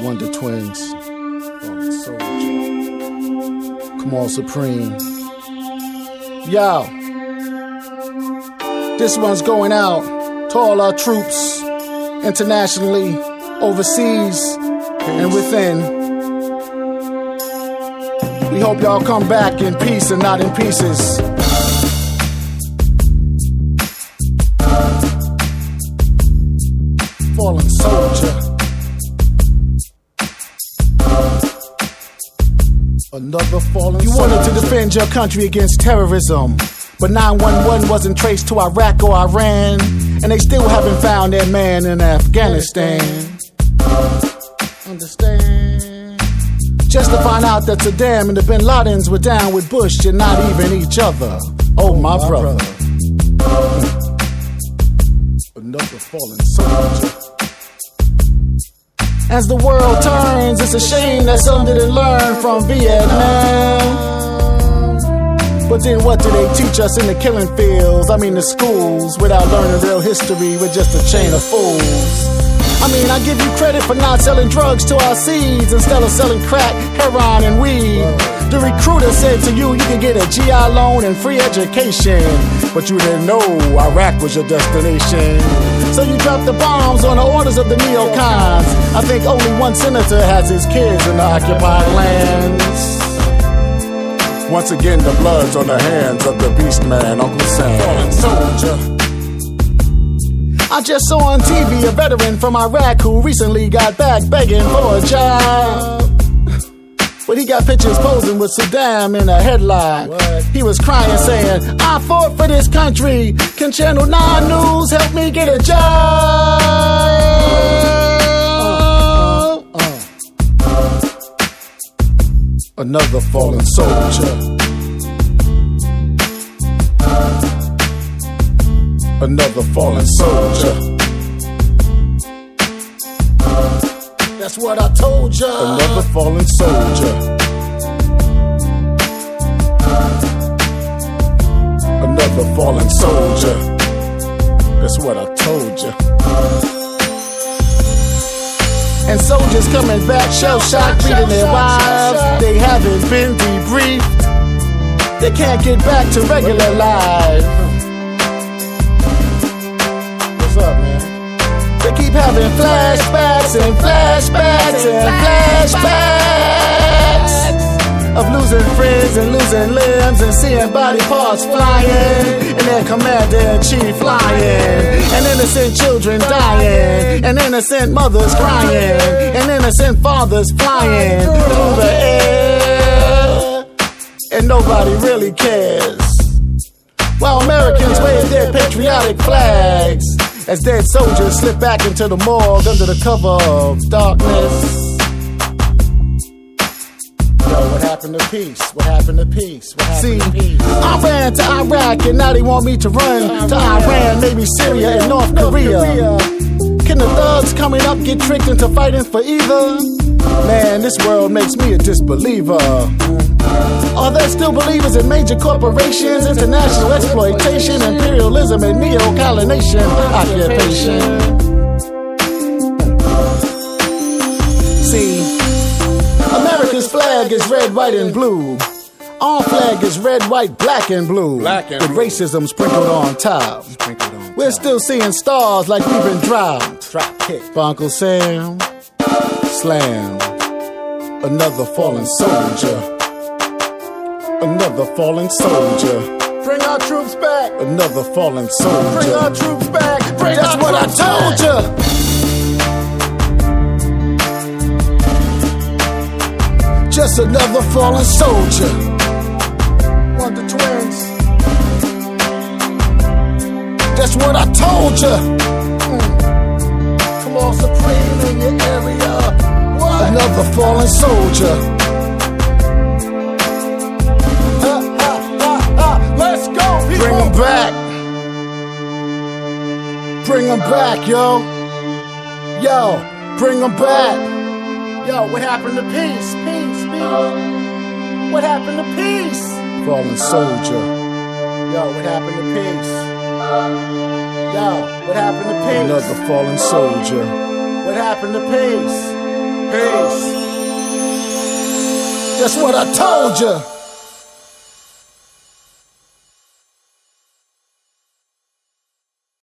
Wonder Twins, Fallen Soldier, Come On Supreme. Yo, this one's going out to all our troops, internationally, overseas, and within. We hope y'all come back in peace and not in pieces. Fallen soldier. Another fallen soldier. You wanted to defend your country against terrorism, but 911 wasn't traced to Iraq or Iran, and they still haven't found their man in Afghanistan. Understand? Just to find out that Saddam and the Bin Ladens were down with Bush and not even each other. Oh, my brother. Another fallen soldier. As the world turns, it's a shame that some didn't learn from Vietnam. But then what do they teach us in the killing fields? I mean the schools, without learning real history, we're just a chain of fools. I mean, I give you credit for not selling drugs to our seeds instead of selling crack, heroin, and weed. The recruiter said to you, you can get a GI loan and free education, but you didn't know Iraq was your destination. So you dropped the bombs on the orders of the neocons. I think only one senator has his kids in the occupied lands. Once again, the blood's on the hands of the beast man, Uncle Sam. Fallen soldier. I just saw on TV a veteran from Iraq who recently got back begging for a job. But he got pictures posing with Saddam in a headline. He was crying saying, I fought for this country. Can Channel 9 News help me get a job? Another fallen soldier. Another fallen soldier. That's what I told ya. Another fallen soldier. Another fallen soldier. That's what I told ya. And soldiers coming back shell-shocked, beating their wives. They haven't been debriefed. They can't get back to regular life. What's up, man? They keep having flashbacks and flashbacks and flashbacks of losing friends and losing limbs and seeing body parts flying and their commander-in-chief lying and innocent children dying and innocent mothers crying and innocent fathers flying through the air and nobody really cares. While Americans wave their patriotic flags as dead soldiers slip back into the morgue under the cover of darkness. Yo, what happened to peace? What happened to peace? What happened to peace? I ran to Iraq and now they want me to run to Iran, maybe Syria and North Korea. Can the thugs coming up get tricked into fighting for either? Man, this world makes me a disbeliever. Are there still believers in major corporations, international exploitation, imperialism, and neo-colonization occupation? See, America's flag is red, white, and blue. Our flag is red, white, black, and blue. With racism sprinkled on top. We're still seeing stars like we've been dropped. For Uncle Sam, slam. Another fallen soldier. Another fallen soldier. Bring our troops back. Another fallen soldier. Bring our troops back. That's what I told ya. Just another fallen soldier. Wonder Twins. That's what I told ya. Come on, Supreme in your area. What? Another fallen soldier. Let's go, people. Bring them back. Bring them back, yo. Yo, bring them back. Yo, what happened to peace? Peace, peace. What happened to peace? Fallen soldier. Yo, what happened to peace? Yo, what happened to peace? Another fallen soldier. What happened to peace? Peace. That's what I told you.